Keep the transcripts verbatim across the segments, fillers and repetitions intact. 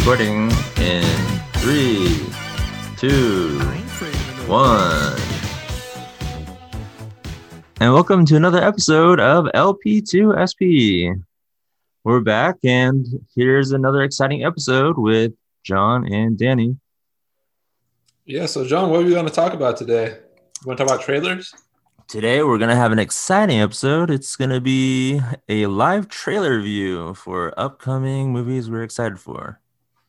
recording in three, two, one. And welcome to another episode of L P two S P. We're back, and here's another exciting episode with John and Danny. Yeah, so John, what are we going to talk about today? You want to talk about trailers? Today, we're going to have an exciting episode. It's going to be a live trailer review for upcoming movies we're excited for.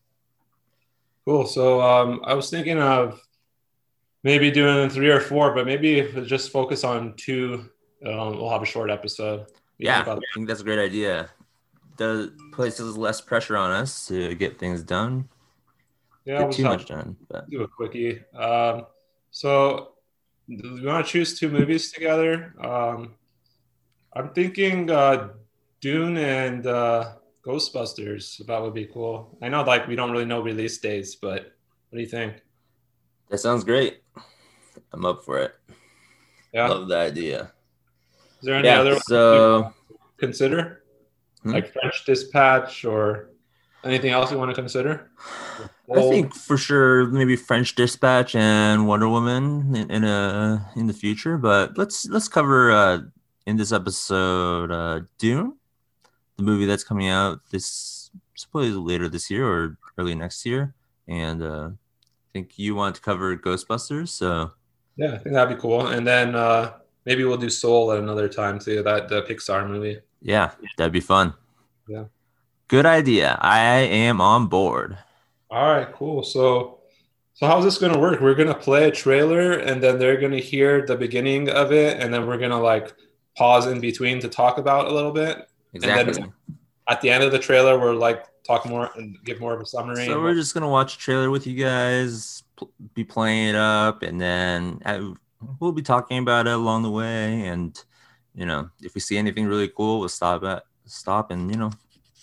Cool. So um, I was thinking of maybe doing three or four, but maybe if we just focus on two, um, we'll have a short episode. Yeah, I think that's a great idea. The places less pressure on us to get things done. Yeah, get too much done. But. Do a quickie. Um, so we want to choose two movies together. Um, I'm thinking uh, Dune and uh, Ghostbusters. That would be cool. I know, like, we don't really know release dates, but what do you think? That sounds great. I'm up for it. Yeah, love the idea. Is there any yeah, other so ones you consider, hmm? like French Dispatch or anything else you want to consider? I think for sure maybe French Dispatch and Wonder Woman in, in a in the future. But let's let's cover uh, in this episode uh, Dune, the movie that's coming out this supposedly later this year or early next year, and uh, I think you want to cover Ghostbusters. So yeah, I think that'd be cool. And then uh, maybe we'll do Soul at another time too. That the Pixar movie. Yeah, that'd be fun. Yeah. Good idea. I am on board. All right, cool. So, so how's this going to work? We're going to play a trailer, and then they're going to hear the beginning of it, and then we're going to like pause in between to talk about a little bit. Exactly. And then at the end of the trailer, we're like talk more and give more of a summary. So we're just going to watch a trailer with you guys, pl- be playing it up, and then I, we'll be talking about it along the way. And you know, if we see anything really cool, we'll stop at stop and you know.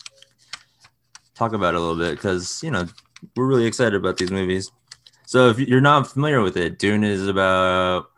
talk about it a little bit because you know we're really excited about these movies. So if you're not familiar with it, Dune is about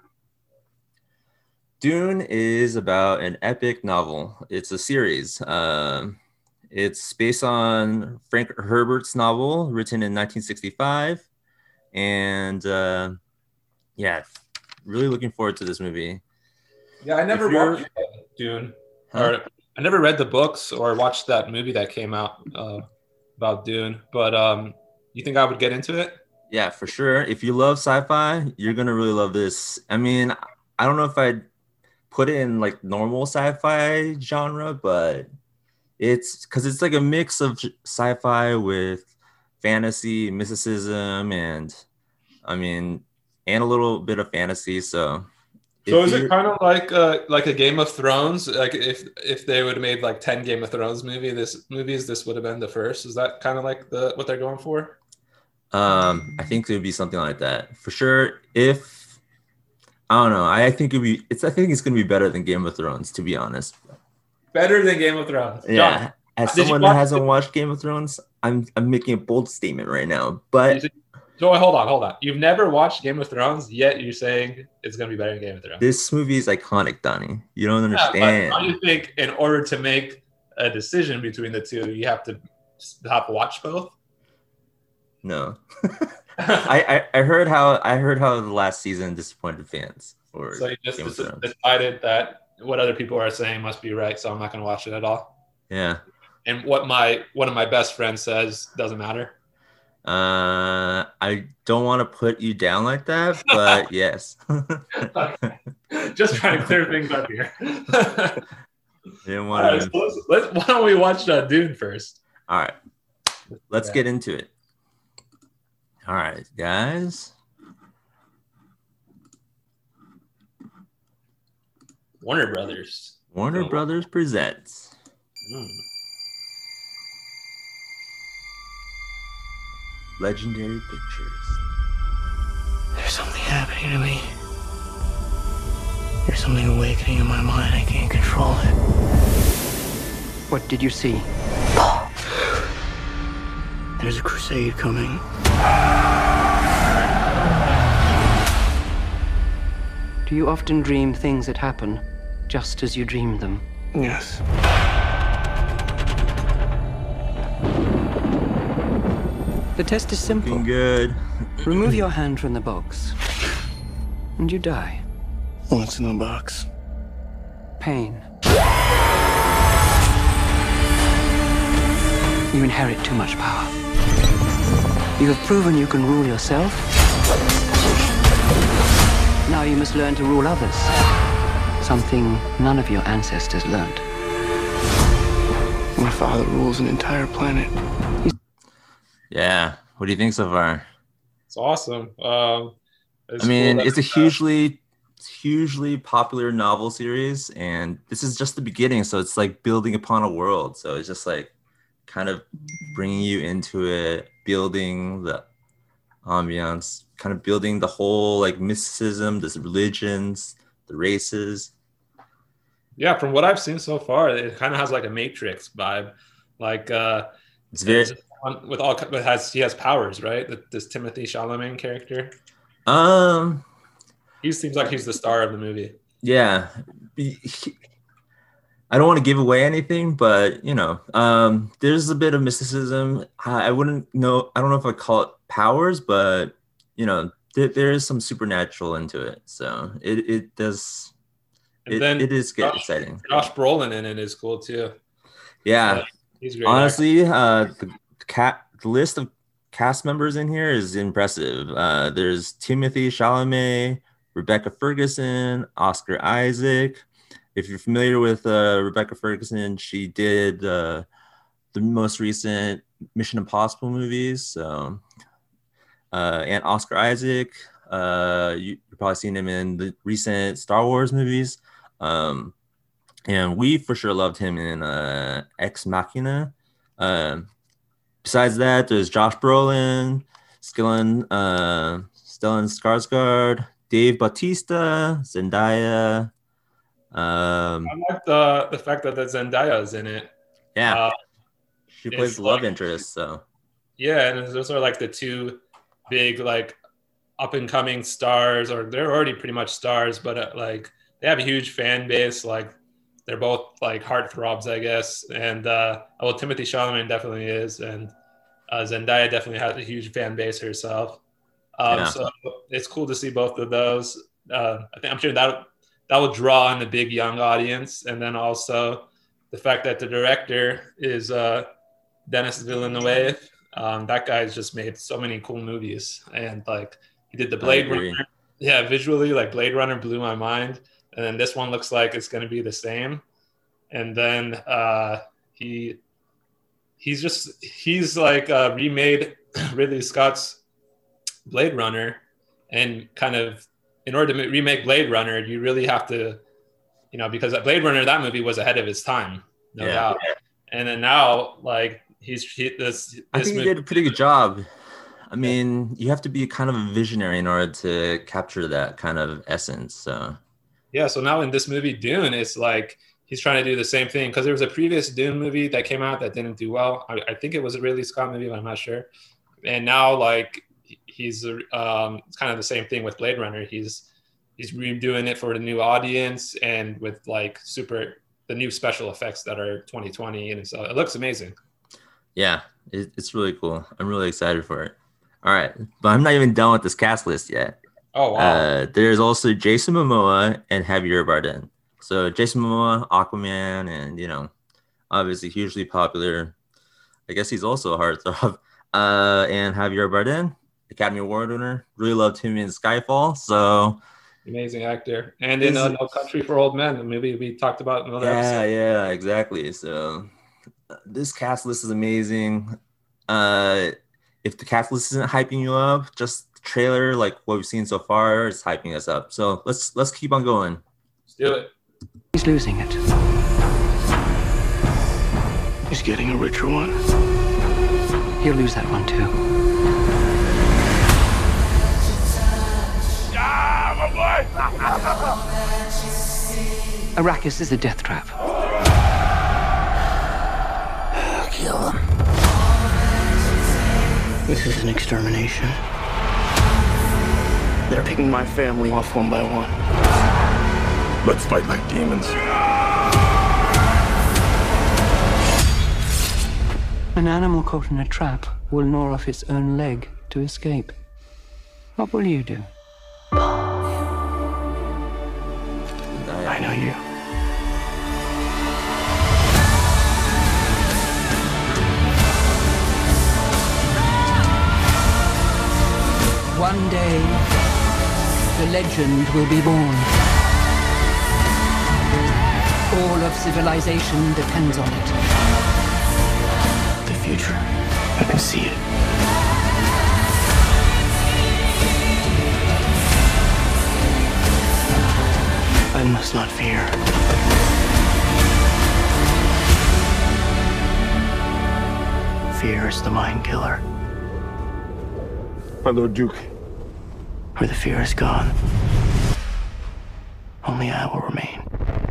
Dune is about an epic novel. It's a series. Uh, it's based on Frank Herbert's novel written in nineteen sixty-five, and uh, yeah, really looking forward to this movie. Yeah, I never watched Dune, huh? or I never read the books or watched that movie that came out. Uh, about Dune, but um you think I would get into it? Yeah, for sure. If you love sci-fi, you're gonna really love this. I mean, I don't know if I'd put it in like normal sci-fi genre, but it's because it's like a mix of sci-fi with fantasy, mysticism, and I mean, and a little bit of fantasy. So So is it kind of like uh, like a Game of Thrones? Like if if they would have made like ten Game of Thrones movie, this movies, this would have been the first. Is that kind of like the what they're going for? Um, I think it would be something like that for sure. If I don't know, I think it'd be. It's I think it's gonna be better than Game of Thrones, to be honest. Better than Game of Thrones. Yeah. John, as someone that hasn't watched Game of Thrones, I'm I'm making a bold statement right now, but. So hold on, hold on. You've never watched Game of Thrones, yet you're saying it's going to be better than Game of Thrones. This movie is iconic, Donnie. You don't understand. Yeah, but how do you think in order to make a decision between the two, you have to have to watch both? No. I, I I heard how I heard how the last season disappointed fans. Or so you just decided that what other people are saying must be right, so I'm not going to watch it at all. Yeah. And what my one of my best friends says doesn't matter. Uh, I don't want to put you down like that, but yes. Just trying to clear things up here. Didn't want right, to... so let's, let's, why don't we watch uh, Dune first? All right, let's yeah. get into it. All right, guys. Warner Brothers. Warner oh. Brothers presents. Mm. Legendary Pictures. There's something happening to me. There's something awakening in my mind. I can't control it. What did you see? There's a crusade coming. Do you often dream things that happen just as you dreamed them? Yes. The test is simple. Looking good. Remove your hand from the box, and you die. What's in the box? Pain. You inherit too much power. You have proven you can rule yourself. Now you must learn to rule others. Something none of your ancestors learned. My father rules an entire planet. Yeah. What do you think so far? It's awesome. Um, it's I mean, cool it's a that- hugely, hugely popular novel series, and this is just the beginning. So it's like building upon a world. So it's just like kind of bringing you into it, building the ambiance, kind of building the whole like mysticism, the religions, the races. Yeah, from what I've seen so far, it kind of has like a Matrix vibe. Like uh, It's very with all it has he has powers, right? This Timothy Chalamet character. um He seems like he's the star of the movie. yeah. He- he- I don't want to give away anything, but you know, um, there's a bit of mysticism. I, I wouldn't know. I don't know if I call it powers, but you know, there, there is some supernatural into it. So it it does. And It, then it is get Josh, exciting. Josh Brolin in it is cool too. Yeah, He's great. honestly, uh, the cat the list of cast members in here is impressive. Uh, there's Timothy Chalamet, Rebecca Ferguson, Oscar Isaac. If you're familiar with uh, Rebecca Ferguson, she did uh, the most recent Mission Impossible movies. So, uh, and Oscar Isaac, uh, you, you've probably seen him in the recent Star Wars movies. Um, and we for sure loved him in uh, Ex Machina. Um, besides that, there's Josh Brolin, Stellan, uh, Stellan Skarsgård, Dave Bautista, Zendaya. Um, I like the the fact that the Zendaya is in it. yeah, Uh, she plays it's the love like- interest. So Yeah, and those are like the two big like up and coming stars, or they're already pretty much stars, but uh, like they have a huge fan base. Like they're both like heartthrobs, I guess. And uh, well, Timothy Chalamet definitely is, and uh, Zendaya definitely has a huge fan base herself. Um, Yeah. So it's cool to see both of those. Uh, I think I'm sure that that will draw in the big young audience, and then also the fact that the director is uh, Denis Villeneuve. Um, that guy's just made so many cool movies, and like he did the Blade agree. Runner. Yeah, visually, like Blade Runner blew my mind, and then this one looks like it's going to be the same. And then uh, he he's just he's like uh, remade Ridley Scott's Blade Runner, and kind of in order to remake Blade Runner, you really have to, you know, because Blade Runner, that movie was ahead of its time, no Yeah. doubt. And then now, like he's he, this. this I think movie, he did a pretty good job. I mean, you have to be kind of a visionary in order to capture that kind of essence. So Yeah, so now in this movie Dune, it's like he's trying to do the same thing, because there was a previous Dune movie that came out that didn't do well. I, I think it was a Ridley Scott movie, but I'm not sure. And now, like he's um, it's kind of the same thing with Blade Runner. He's he's redoing it for the new audience and with like super the new special effects that are twenty twenty, and so it looks amazing. yeah, it, it's really cool. I'm really excited for it. All right, but I'm not even done with this cast list yet. Oh wow! Uh, there's also Jason Momoa and Javier Bardem. So Jason Momoa, Aquaman, and you know, obviously hugely popular. I guess he's also a heartthrob. Uh, and Javier Bardem, Academy Award winner. Really loved him in Skyfall. So Amazing actor, and in uh, No Country for Old Men, the movie we talked about in another yeah, episode. yeah, exactly. So uh, this cast list is amazing. Uh, if the cast list isn't hyping you up, just the trailer, like what we've seen so far, is hyping us up. So let's let's keep on going. Let's do it. He's losing it. He's getting a richer one. He'll lose that one too. Arrakis is a death trap. I'll kill him. This is an extermination. They're picking my family off one by one. Let's fight like demons. An animal caught in a trap will gnaw off its own leg to escape. What will you do? I know you. One day, the legend will be born. All of civilization depends on it. The future. I can see it. I must not fear. Fear is the mind killer. My Lord Duke. Where the fear is gone, only I will remain.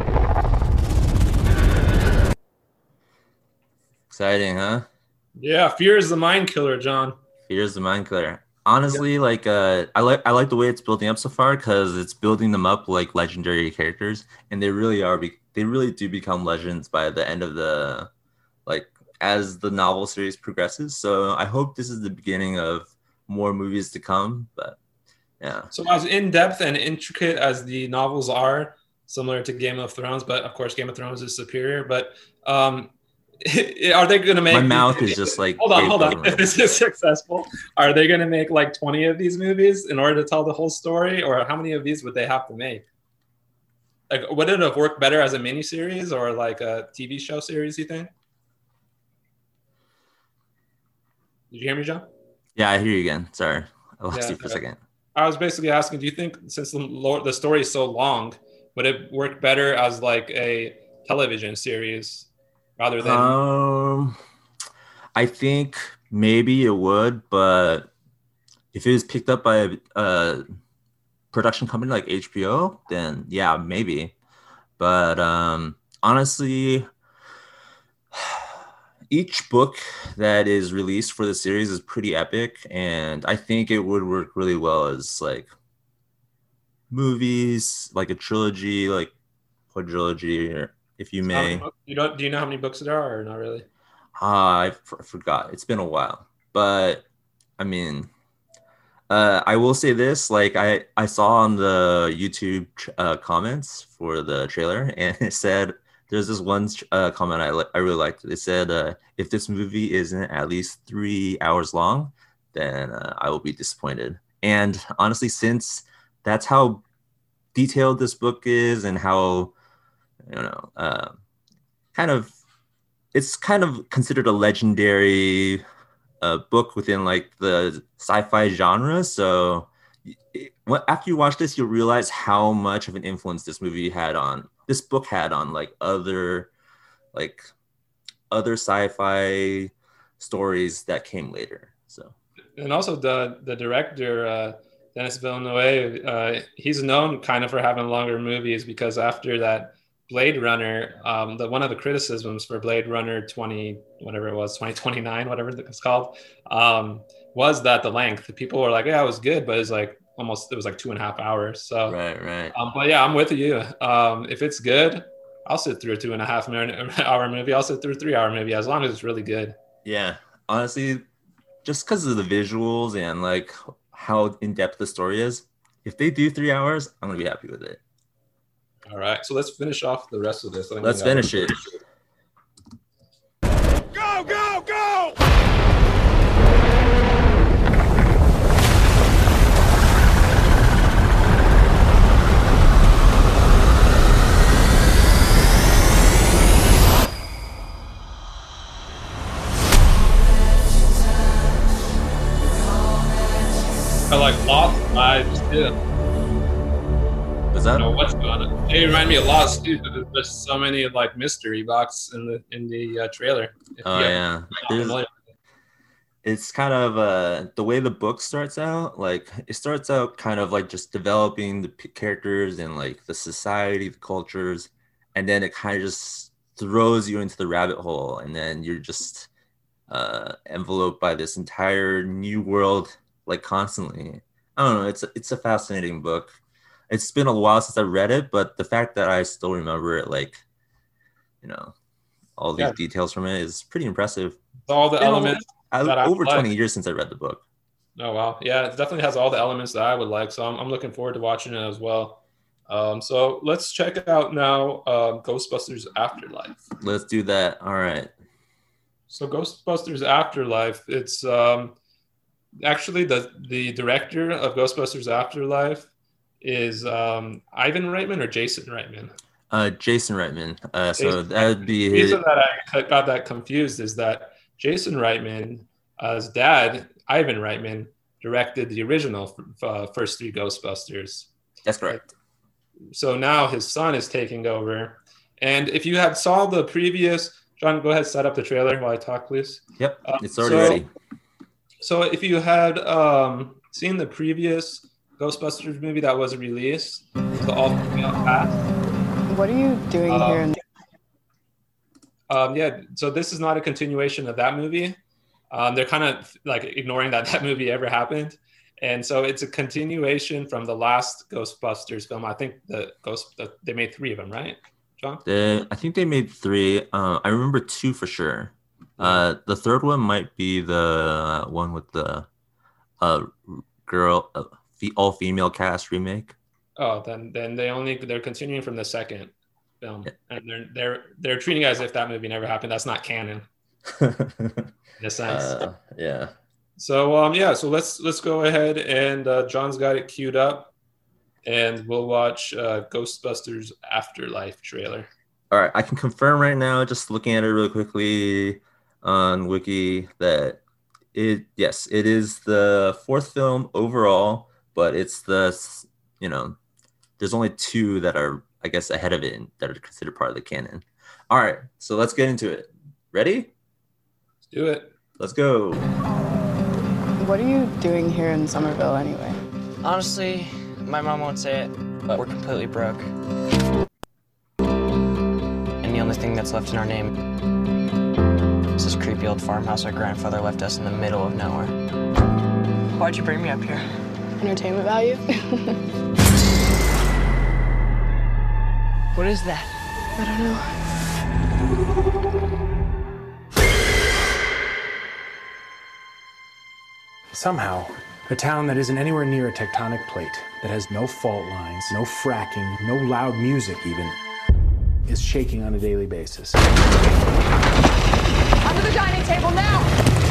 Exciting, huh? Yeah, fear is the mind killer, John. Here's the mind killer. Honestly, yeah. like uh, I like I like the way it's building up so far because it's building them up like legendary characters, and they really are. Be- they really do become legends by the end of the like as the novel series progresses. So I hope this is the beginning of more movies to come. But yeah. So as in depth and intricate as the novels are, similar to Game of Thrones, but of course Game of Thrones is superior. But um, are they going to make? My mouth is just like. Hold on, hold on. If this is successful, are they going to make like twenty of these movies in order to tell the whole story, or how many of these would they have to make? Like, would it have worked better as a miniseries or like a T V show series? You think? Did you hear me, John? Yeah, I hear you again. Sorry, I lost Yeah, you for a second. I was basically asking, do you think since the lo- the story is so long, would it work better as like a television series rather than? Um, I think maybe it would, but if it was picked up by a, a production company like H B O, then yeah, maybe. But um, honestly, each book that is released for the series is pretty epic, and I think it would work really well as like movies, like a trilogy, like quadrilogy, or if you may. You don't? Do you know how many books there are, or not really? Uh, I f- forgot. It's been a while, but I mean, uh, I will say this: like I I saw on the YouTube uh, comments for the trailer, and it said. There's this one uh, comment I, li- I really liked. It said, uh, if this movie isn't at least three hours long, then uh, I will be disappointed. And honestly, since that's how detailed this book is and how, you know, uh, kind of, it's kind of considered a legendary uh, book within like the sci-fi genre. So it, after you watch this, you'll realize how much of an influence this movie had on this book had on like other like other sci-fi stories that came later. So and also the the director uh Denis Villeneuve, uh he's known kind of for having longer movies because after that Blade Runner, um the one of the criticisms for Blade Runner twenty whatever it was twenty twenty-nine whatever it's called um was that the length. People were like, yeah, it was good, but it's like almost it was like two and a half hours. So right, right. Um, but yeah, I'm with you. Um, if it's good, I'll sit through a two and a half minute hour movie. I'll sit through a three hour movie as long as it's really good. Yeah, honestly, just because of the visuals and like how in depth the story is, if they do three hours, I'm gonna be happy with it. All right, so let's finish off the rest of this. Let's finish it. Go, go, go! I like Lost vibes too. Was that? I don't know what's going on. They remind me of Lost too. Because there's so many like mystery box in the in the uh, trailer. If Oh you yeah. There's, it's kind of uh, the way the book starts out. Like it starts out kind of like just developing the p- characters and like the society, the cultures, and then it kind of just throws you into the rabbit hole, and then you're just uh, enveloped by this entire new world. Like constantly, I don't know. It's it's a fascinating book. It's been a while since I read it, but the fact that I still remember it, like, you know, all these Yeah. details from it is pretty impressive. all the Been a elements I, that I over like. twenty years since I read the book. Oh wow, yeah, it definitely has all the elements that I would like. So I'm, I'm looking forward to watching it as well. Um, so let's check it out now. Um, Ghostbusters Afterlife. Let's do that. All right. So Ghostbusters Afterlife. It's um, actually the the director of Ghostbusters Afterlife is um, Ivan Reitman or Jason Reitman. Uh, Jason Reitman. Uh, so Jason that would be The his. reason that I got that confused is that Jason Reitman's uh, dad, Ivan Reitman, directed the original uh, first three Ghostbusters. That's correct. So now his son is taking over. And if you had saw the previous, John, go ahead, set up the trailer while I talk, please. Yep, Uh, it's already so- ready. So if you had um, seen the previous Ghostbusters movie that was released, the all-female cast, What are you doing Um, here? In Um, yeah, so this is not a continuation of that movie. Um, they're kind of like ignoring that that movie ever happened, and so it's a continuation from the last Ghostbusters film. I think the Ghost the, they made three of them, right, John? The, I think they made three. Uh, I remember two for sure. Uh, the third one might be the one with the uh, girl, uh, fe- all female cast remake. Oh, then then they only they're continuing from the second film, Yeah. and they're they're they're treating it as if that movie never happened. That's not canon in a sense. uh, yeah. So um yeah, so let's let's go ahead and uh, John's got it queued up, and we'll watch uh, Ghostbusters Afterlife trailer. All right, I can confirm right now, just looking at it really quickly on Wiki, that it yes, it is the fourth film overall, but it's the you know, there's only two that are, I guess, ahead of it that are considered part of the canon. All right, so let's get into it. Ready? Let's do it. Let's go. what are you doing here in Somerville anyway? Honestly, my mom won't say it, but we're completely broke. And the only thing that's left in our name is this creepy old farmhouse our grandfather left us in the middle of nowhere. Why'd you bring me up here? Entertainment value? What is that? I don't know. Somehow, a town that isn't anywhere near a tectonic plate, that has no fault lines, no fracking, no loud music even, is shaking on a daily basis. Under the dining table now!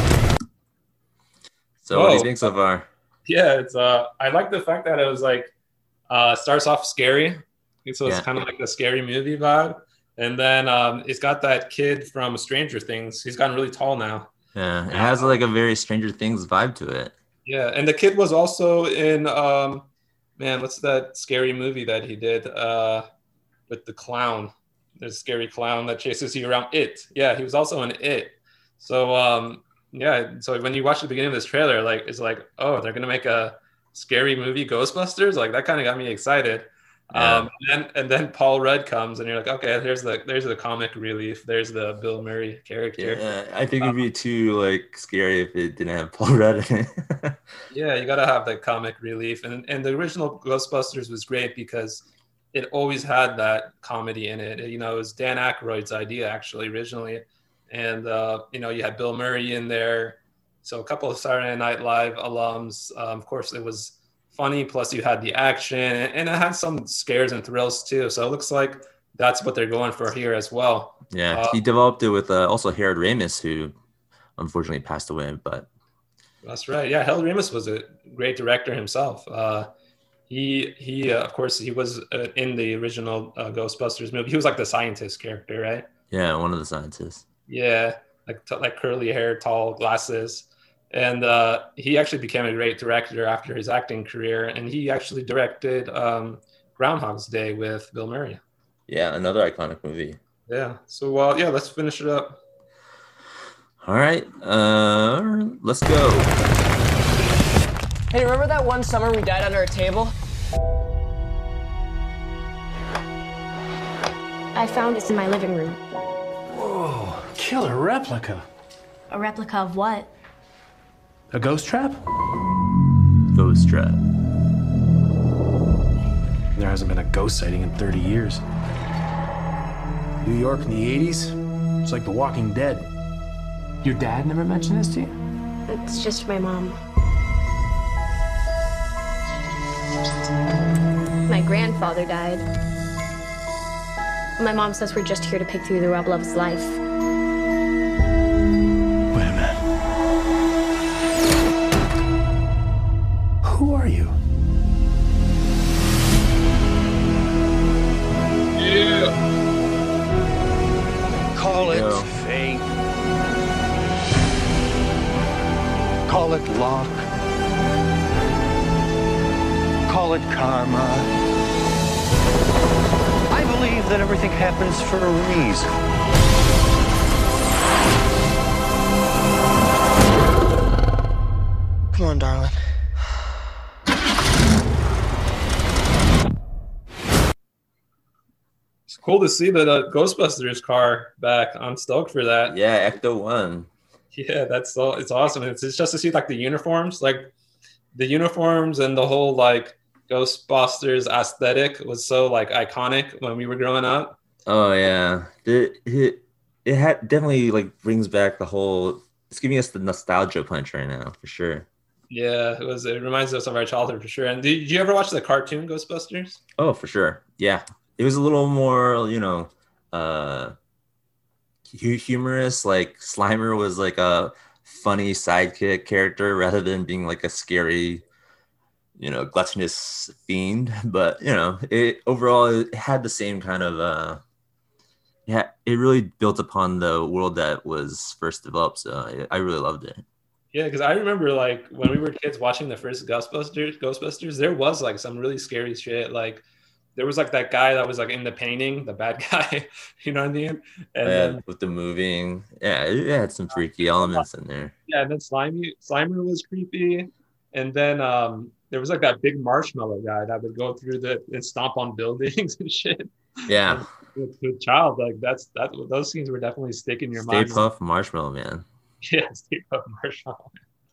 So what do you Whoa. think so far? Yeah, it's uh I like the fact that it was like uh starts off scary. So it's Yeah. kind of like the scary movie vibe. And then um it's got that kid from Stranger Things. He's gotten really tall now. Yeah, it has like a very Stranger Things vibe to it. Yeah, and the kid was also in um man, what's that scary movie that he did uh with the clown? There's a scary clown that chases you around. It. Yeah, he was also in It. So um yeah, so when you watch the beginning of this trailer, like it's like, oh, they're gonna make a scary movie Ghostbusters? Like that kind of got me excited. Yeah. Um and then, and then Paul Rudd comes and you're like, okay, there's the there's the comic relief, there's the Bill Murray character. Yeah, I think it'd be too like scary if it didn't have Paul Rudd in it. Yeah, you gotta have that comic relief. And and the original Ghostbusters was great because it always had that comedy in it. You know, it was Dan Aykroyd's idea actually originally. And uh, you know, you had Bill Murray in there. So a couple of Saturday Night Live alums. Um, of course, it was funny. Plus, you had the action, and it had some scares and thrills too. So it looks like that's what they're going for here as well. Yeah, Uh, he developed it with uh, also Harold Ramis, who unfortunately passed away. But That's right. Yeah, Harold Ramis was a great director himself. Uh, he he, uh, of course, he was uh, in the original uh, Ghostbusters movie. He was like the scientist character, right? yeah, one of the scientists. Yeah, like t- like curly hair, tall glasses, and uh, he actually became a great director after his acting career. And he actually directed um, Groundhog's Day with Bill Murray. Yeah, another iconic movie. Yeah. So well, yeah, let's finish it up. All right, uh, let's go. Hey, remember that one summer we died under a table? I found this in my living room. Whoa, killer replica. A replica of what? A ghost trap? Ghost Trap. There hasn't been a ghost sighting in thirty years. New York in the eighties, it's like The Walking Dead. Your dad never mentioned this to you? It's just my mom. My grandfather died. My mom says we're just here to pick through the rubble of his life. Wait a minute. Who are you? Yeah. Call it Yo. fate. Call it luck. Call it karma. I believe that everything happens for a reason. Come on, darling. It's cool to see the uh, Ghostbusters car back. I'm stoked for that. Yeah, Ecto One. Yeah, that's so it's awesome. It's, it's just to see like the uniforms, like the uniforms and the whole like Ghostbusters aesthetic was so like iconic when we were growing up. Oh yeah, it it, it had definitely like brings back the whole. It's giving us the nostalgia punch right now for sure. Yeah, it was. It reminds us of our childhood for sure. And did, did you ever watch the cartoon Ghostbusters? Oh, for sure. Yeah, it was a little more, you know, uh, hu- humorous. Like Slimer was like a funny sidekick character rather than being like a scary, you know, gluttonous fiend. But you know, it overall it had the same kind of. Uh, yeah, it really built upon the world that was first developed. So I, I really loved it. Yeah, because I remember like when we were kids watching the first Ghostbusters, Ghostbusters, there was like some really scary shit. Like there was like that guy that was like in the painting, the bad guy, you know what I mean? And Yeah, then with the moving, yeah, it it had some freaky elements in there. yeah, and then Slimy Slimer was creepy. And then um there was like that big marshmallow guy that would go through the and stomp on buildings and shit. Yeah, With, with child, like that's that those scenes were definitely stick in your Stay mind. Puft Marshmallow Man. Yeah, Stay Puft Marshmallow.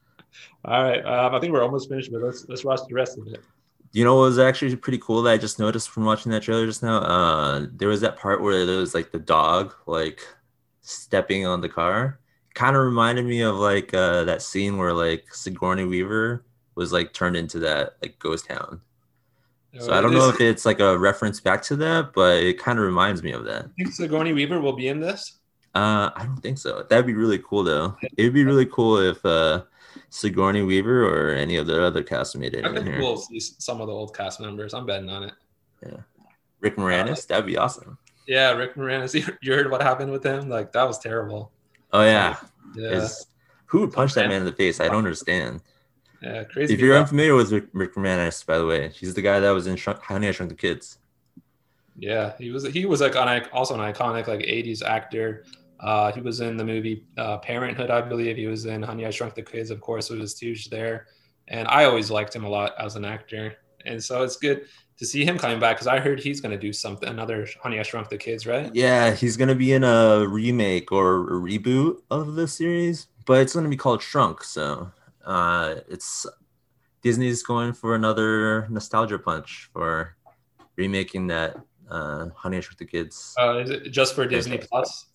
All right, um, I think we're almost finished, but let's let's watch the rest of it. You know what was actually pretty cool that I just noticed from watching that trailer just now? Uh, there was that part where there was like the dog like stepping on the car. Kind of reminded me of like uh, that scene where like Sigourney Weaver was like turned into that like ghost hound. So I don't know if it's like a reference back to that, but it kind of reminds me of that. I think Sigourney Weaver will be in this. Uh, I don't think so. That'd be really cool though. It'd be really cool if uh, Sigourney Weaver or any of the other cast made it I in think here. we'll see some of the old cast members. I'm betting on it. Yeah, Rick Moranis, that'd be awesome. Yeah, Rick Moranis. You you heard what happened with him? Like that was terrible. Oh yeah, Yeah, Is- who would punch that man in the face? I don't understand. yeah, crazy. If you're people. unfamiliar with Rick, Rick Moranis, by the way, he's the guy that was in Shrunk, Honey, I Shrunk the Kids. Yeah, he was he was like an, also an iconic like eighties actor. Uh, he was in the movie uh, Parenthood, I believe. He was in Honey, I Shrunk the Kids, of course, with his Stooge there. And I always liked him a lot as an actor. And so it's good to see him coming back because I heard he's going to do something, another Honey, I Shrunk the Kids, right? Yeah, he's gonna be in a remake or a reboot of the series, but it's gonna be called Shrunk. So uh, it's Disney's going for another nostalgia punch for remaking that uh, Honey, I Shrunk the Kids. Uh, is it just for Disney Plus?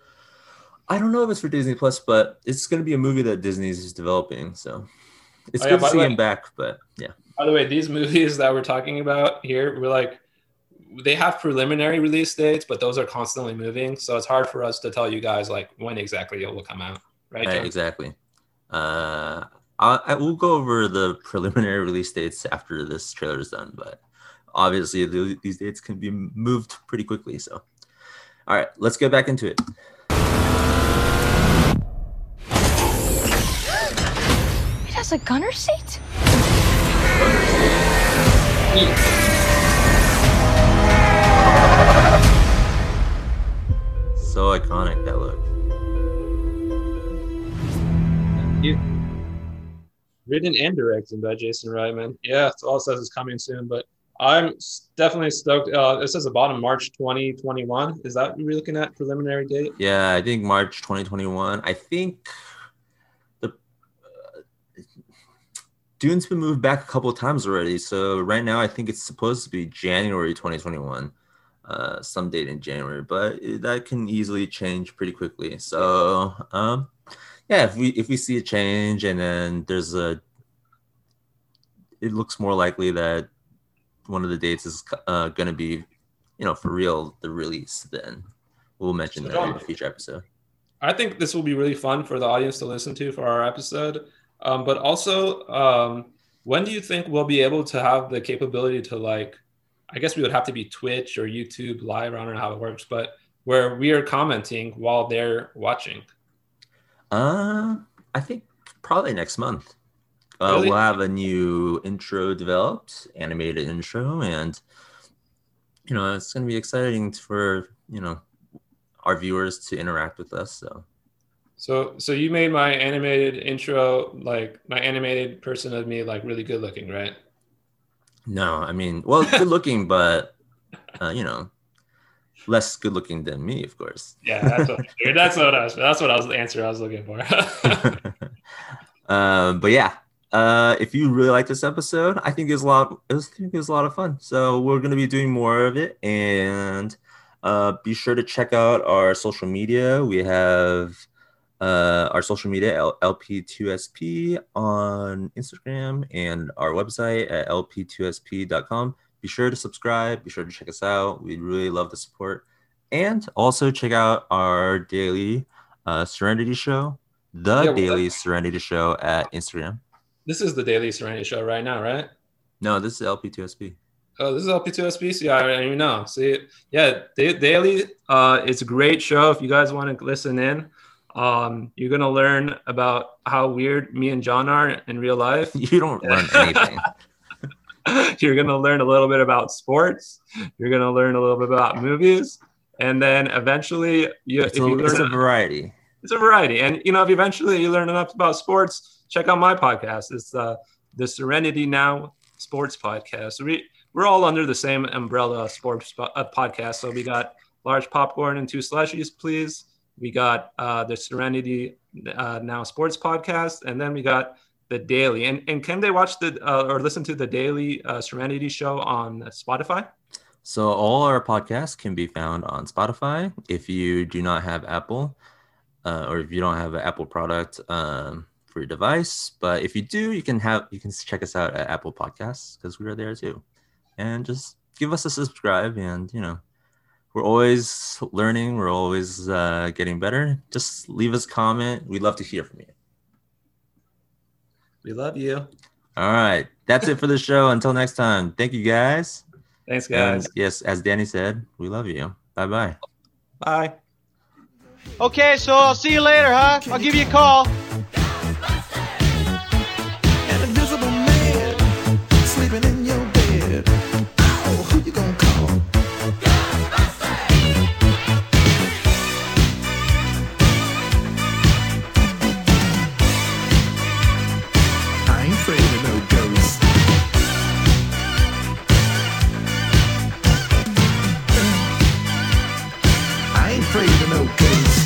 I don't know if it's for Disney Plus, but it's going to be a movie that Disney's developing. So it's Oh, yeah, good by to the see way- him back. But yeah, By the way, these movies that we're talking about here, we're like, they have preliminary release dates, but those are constantly moving. So it's hard for us to tell you guys like when exactly it will come out, right? right, John? exactly. Uh, I, I will go over the preliminary release dates after this trailer is done, but obviously the, these dates can be moved pretty quickly. So, all right, let's get back into it. It has a gunner seat? So iconic, that look. You. Written and directed by Jason Reitman. Yeah, it all says it's coming soon, but I'm s- definitely stoked. Uh, it says the bottom March twenty twenty-one. Is that what we're looking at preliminary date? Yeah, I think March twenty twenty-one. I think the uh, Dune's been moved back a couple of times already. So right now, I think it's supposed to be January twenty twenty-one, uh, some date in January, but it- that can easily change pretty quickly. So, um, yeah, if we if we see a change and then there's a, it looks more likely that one of the dates is uh, going to be, you know, for real, the release, then we'll mention so that in a future episode. I think this will be really fun for the audience to listen to for our episode. Um, but also, um, when do you think we'll be able to have the capability to, like, I guess we would have to be Twitch or YouTube live. I don't know how it works, but where we are commenting while they're watching? Uh, I think probably next month. Uh, Really? We'll have a new intro developed, animated intro, and you know it's going to be exciting for you know our viewers to interact with us. So, So, so you made my animated intro, like my animated person of me, like really good looking, right? no, I mean, well, good looking, but uh, you know, less good looking than me, of course. Yeah, that's what, that's what I was. That's what I was the answer I was looking for. um, but yeah, uh, if you really like this episode, I think it's a lot. I think it's a lot of fun. So we're gonna be doing more of it, and uh, be sure to check out our social media. We have uh, our social media L P two S P on Instagram and our website at L P two S P dot com. Be sure to subscribe. Be sure to check us out. We'd really love the support, and also check out our daily uh, Serenity Show, the Yeah, Daily what? Serenity Show at Instagram. This is the Daily Serenity Show right now, right? No, this is L P two S P. Oh, this is L P two S P. See, I don't even know. See, yeah, Da- Daily. Uh, it's a great show. If you guys want to listen in, um, you're gonna learn about how weird me and John are in real life. You don't learn anything. You're gonna learn a little bit about sports. You're gonna learn a little bit about movies, and then eventually, you, It's if a, you learn, it's a variety. it's a variety. And you know, if eventually you learn enough about sports, check out my podcast. It's uh, the Serenity Now Sports Podcast. We we're all under the same umbrella, sports po- uh, podcast. So we got large popcorn and two slushies, please. We got uh, the Serenity uh, Now Sports Podcast, and then we got the Daily. And and can they watch the uh, or listen to the Daily uh, Serenity Show on Spotify? So all our podcasts can be found on Spotify. If you do not have Apple, uh, or if you don't have an Apple product um, for your device, but if you do, you can have you can check us out at Apple Podcasts because we are there too. And just give us a subscribe, and you know we're always learning. We're always uh, getting better. Just leave us a comment. We'd love to hear from you. We love you. All right, that's it for the show. Until next time, thank you guys. Thanks, guys. And yes, as Danny said, we love you. Bye bye. Bye. Okay, so I'll see you later, huh? I'll give you a call. An invisible man sleeping in your bed. Oh, who you gonna call? I ain't afraid of no ghosts. I ain't afraid of no ghosts.